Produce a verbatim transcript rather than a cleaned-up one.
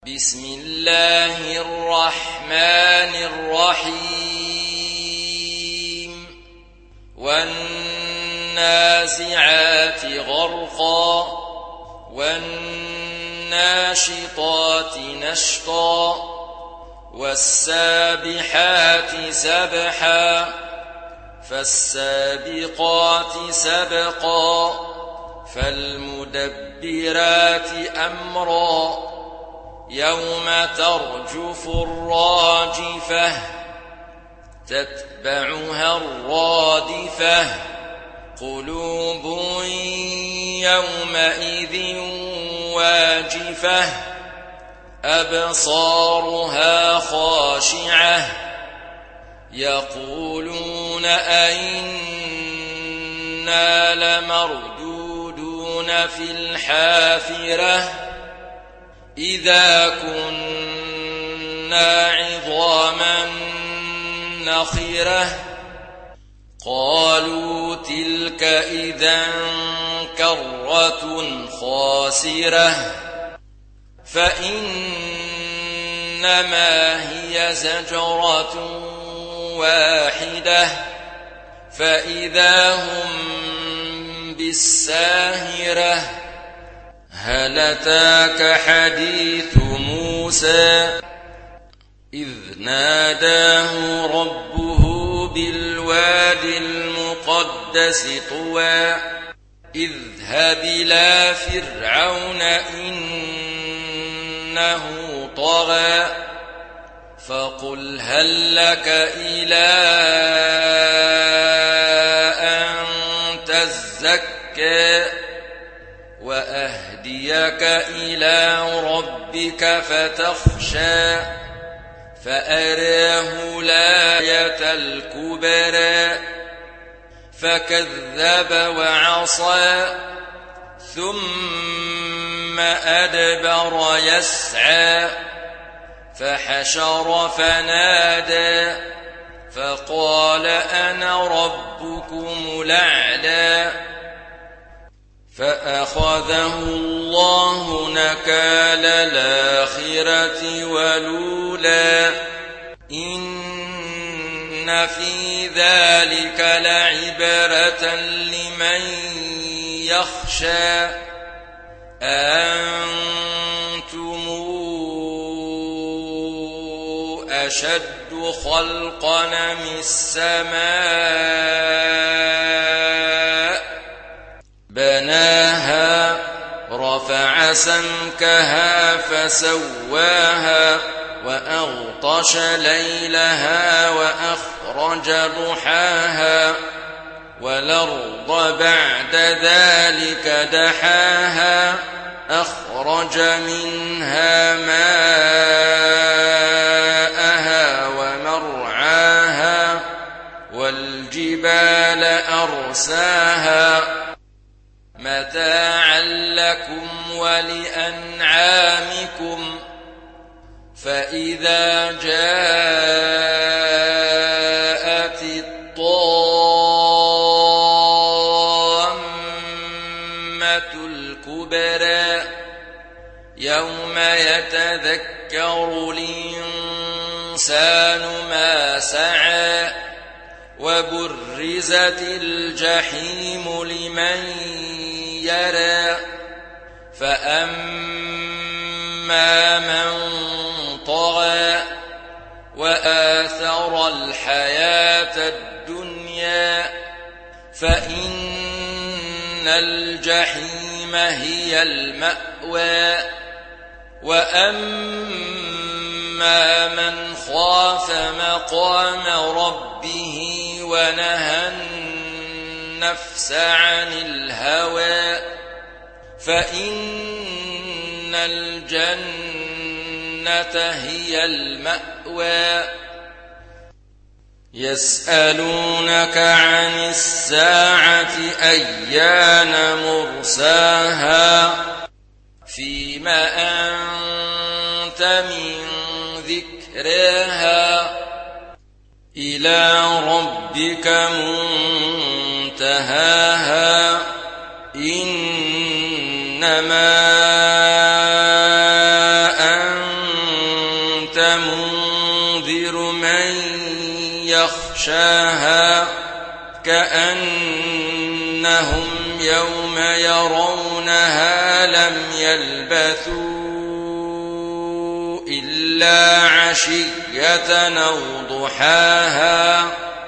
بسم الله الرحمن الرحيم والنازعات غرقا والناشطات نشطا والسابحات سبحا فالسابقات سبقا فالمدبرات أمرا يوم ترجف الراجفة تتبعها الرادفة قلوب يومئذ واجفة أبصارها خاشعة يقولون أئنا لمردودون في الحافرة إذا كنا عظاما نخرة قالوا تلك إذا كرة خاسرة فإنما هي زجرة واحدة فإذا هم بالساهرة هل أتاك حديث موسى إذ ناداه ربه بالواد المقدس طوى اذهب إلى فرعون إنه طغى فقل هل لك إلى أن تزكى وأهديك إلى ربك فتخشى فأراه الآية الكبرى فكذب وعصى ثم أدبر يسعى فحشر فنادى فقال أنا ربكم الأعلى فأخذه الله نكال الآخرة والأولى إن في ذلك لعبرة لمن يخشى أأنتم أشد خلقا من السماء بناها رفع سمكها فسواها وأغطش ليلها وأخرج ضحاها والأرض بعد ذلك دحاها أخرج منها ماءها ومرعاها والجبال أرساها متاعا لكم ولأنعامكم فإذا جاءت الطامة الكبرى يوم يتذكر الإنسان ما سعى وبرزت الجحيم لمن يرى فأما من طغى وآثر الحياة الدنيا فإن الجحيم هي المأوى وأما من خاف مقام ربه ونهى النفس عن الهوى فإن الجنة هي المأوى يسألونك عن الساعة أيان مرساها فيما أنت من ذكرها إلى ربك منتهاها إنما أنت منذر من يخشاها كأنهم يوم يرونها لم يلبثوا إلا عشية أو ضحاها